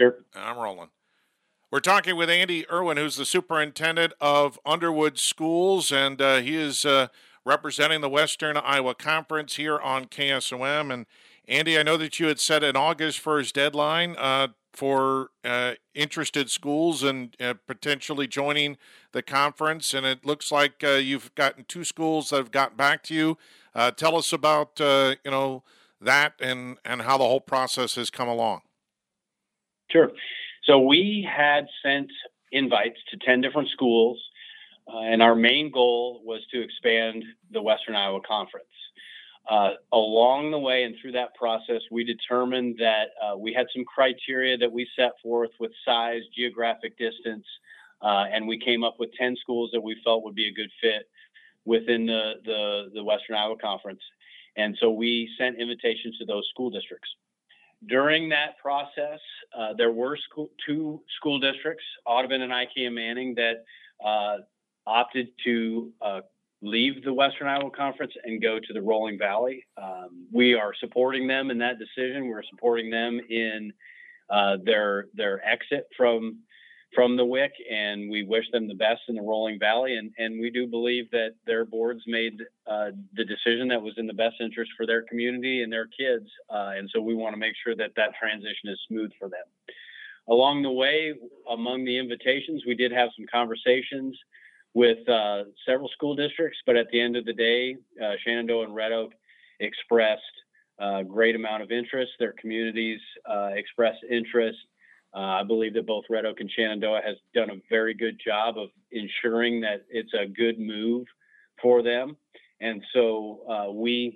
Sure. I'm rolling. We're talking with Andy Irwin, who's the superintendent of Underwood Schools, and he is representing the Western Iowa Conference here on KSOM. And Andy, I know that you had set an August 1st deadline for interested schools and potentially joining the conference, and it looks like you've gotten 2 schools that have gotten back to you. Tell us about that and how the whole process has come along. Sure. So we had sent invites to 10 different schools, and our main goal was to expand the Western Iowa Conference. Along the way and through that process, we determined that we had some criteria that we set forth with size, geographic distance, and we came up with 10 schools that we felt would be a good fit within the Western Iowa Conference. And so we sent invitations to those school districts. During that process, there were 2 school districts, Audubon and IKM Manning, that opted to leave the Western Iowa Conference and go to the Rolling Valley. We are supporting them in that decision. We're supporting them in their exit from the WIC, and we wish them the best in the Rolling Valley. And we do believe that their boards made the decision that was in the best interest for their community and their kids. And so we want to make sure that that transition is smooth for them. Along the way, among the invitations, we did have some conversations with several school districts, but at the end of the day, Shenandoah and Red Oak expressed a great amount of interest. Their communities expressed interest. I believe that both Red Oak and Shenandoah has done a very good job of ensuring that it's a good move for them. And so we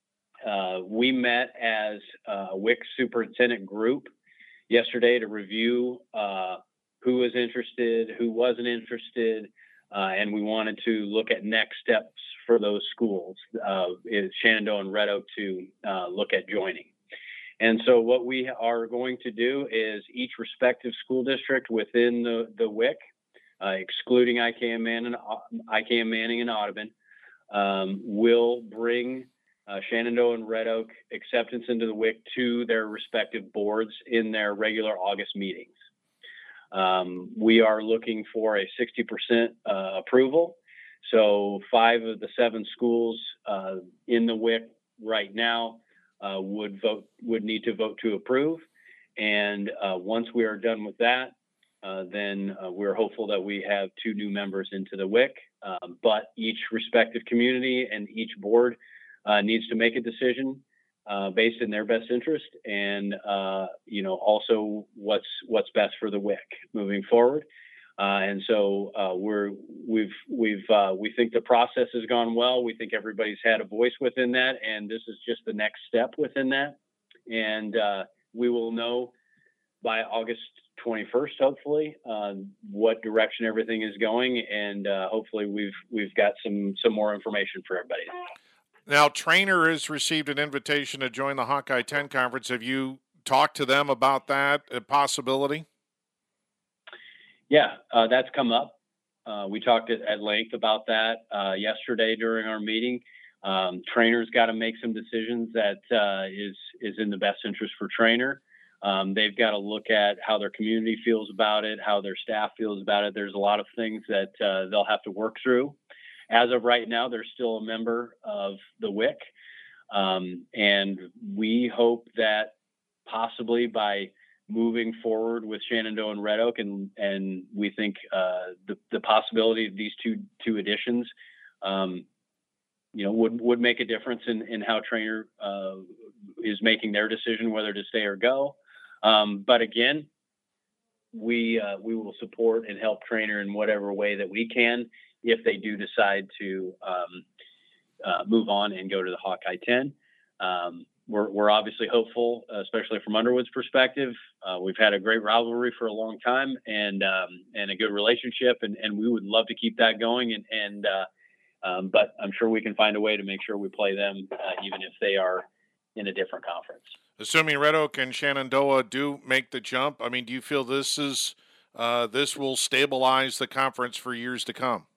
met as a WIC superintendent group yesterday to review who was interested, who wasn't interested, and we wanted to look at next steps for those schools, Shenandoah and Red Oak, to look at joining. And so what we are going to do is each respective school district within the WIC, excluding IKM Manning and Audubon, will bring Shenandoah and Red Oak acceptance into the WIC to their respective boards in their regular August meetings. We are looking for a 60% approval. So 5 of the 7 schools in the WIC right now would need to vote to approve. And once we are done with that, then we're hopeful that we have 2 new members into the WIC. But each respective community and each board needs to make a decision based in their best interest, and also what's best for the WIC moving forward. And so we think the process has gone well. We think everybody's had a voice within that, and this is just the next step within that. And we will know by August 21st, hopefully, what direction everything is going, and hopefully we've got some more information for everybody. Now, Trainer has received an invitation to join the Hawkeye 10 conference. Have you talked to them about that possibility? Yeah, that's come up. We talked at length about that yesterday during our meeting. Trainer's got to make some decisions that is in the best interest for Trainer. They've got to look at how their community feels about it, how their staff feels about it. There's a lot of things that they'll have to work through. As of right now, they're still a member of the WIC. And we hope that possibly by moving forward with Shenandoah and Red Oak, and we think the possibility of these two additions, would make a difference in how Trainer is making their decision whether to stay or go. But again, we will support and help Trainer in whatever way that we can if they do decide to move on and go to the Hawkeye 10. We're obviously hopeful, especially from Underwood's perspective. We've had a great rivalry for a long time and a good relationship, and we would love to keep that going. But I'm sure we can find a way to make sure we play them, even if they are in a different conference. Assuming Red Oak and Shenandoah do make the jump, I mean, do you feel this will stabilize the conference for years to come?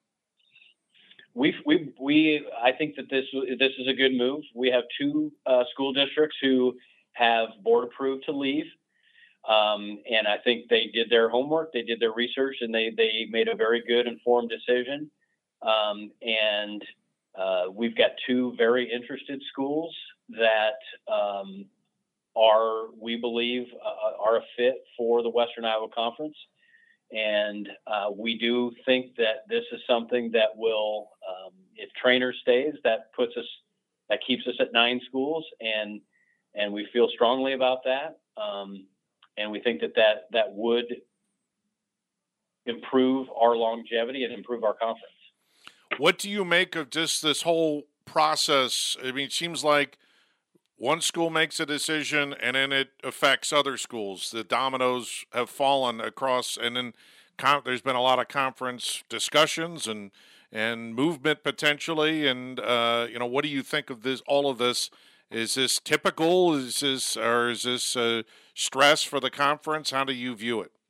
I think that this is a good move. We have 2 school districts who have board approved to leave. And I think they did their homework, they did their research, and they made a very good informed decision. And we've got two very interested schools that we believe, are a fit for the Western Iowa Conference. And we do think that this is something that will, if Trainer stays, that keeps us at 9 schools, and we feel strongly about that. And we think that would improve our longevity and improve our conference. What do you make of just this whole process? I mean, it seems like one school makes a decision and then it affects other schools. The dominoes have fallen across, and then there's been a lot of conference discussions and movement potentially. And, what do you think of this, all of this? Is this typical? Is this stress for the conference? How do you view it?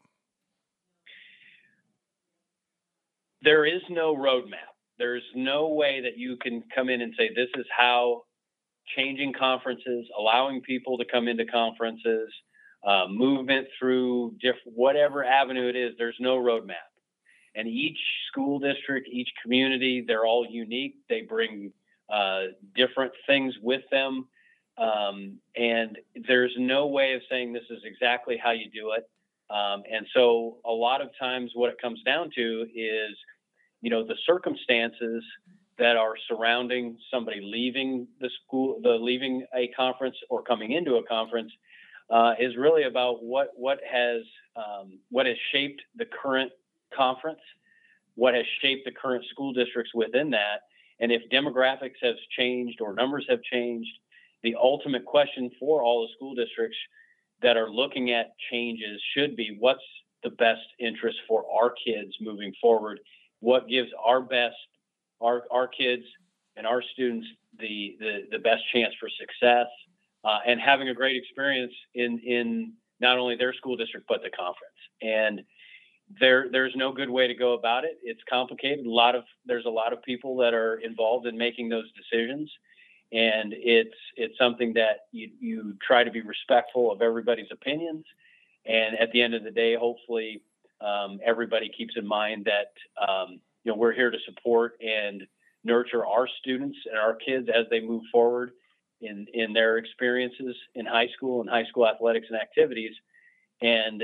There is no roadmap. There's no way that you can come in and say, this is how changing conferences, allowing people to come into conferences, movement through whatever avenue it is, there's no roadmap. And each school district, each community, they're all unique. They bring different things with them. And there's no way of saying this is exactly how you do it. And so a lot of times what it comes down to is, the circumstances that are surrounding somebody leaving the school, leaving a conference or coming into a conference, is really about what has shaped the current conference, what has shaped the current school districts within that. And if demographics have changed or numbers have changed, the ultimate question for all the school districts that are looking at changes should be, what's the best interest for our kids moving forward? What gives our kids and our students the best chance for success, and having a great experience in not only their school district but the conference. And there's no good way to go about it. It's complicated. There's a lot of people that are involved in making those decisions, and it's something that you try to be respectful of everybody's opinions. And at the end of the day, hopefully, everybody keeps in mind that we're here to support and nurture our students and our kids as they move forward in their experiences in high school and high school athletics and activities. And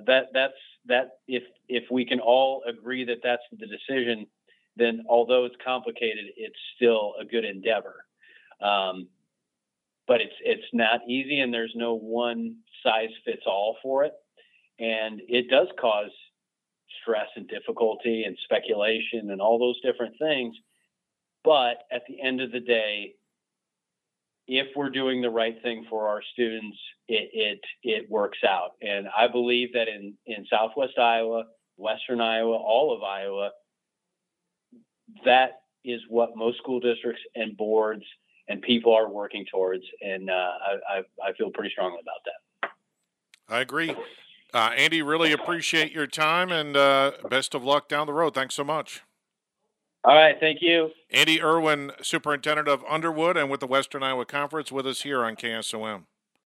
if we can all agree that that's the decision, then although it's complicated, it's still a good endeavor. But it's not easy, and there's no one size fits all for it. And it does cause stress and difficulty and speculation and all those different things. But at the end of the day, if we're doing the right thing for our students, it works out. And I believe that in Southwest Iowa, Western Iowa, all of Iowa, that is what most school districts and boards and people are working towards. And I feel pretty strongly about that. I agree. Andy, really appreciate your time, and best of luck down the road. Thanks so much. All right, thank you. Andy Irwin, Superintendent of Underwood and with the Western Iowa Conference, with us here on KSOM.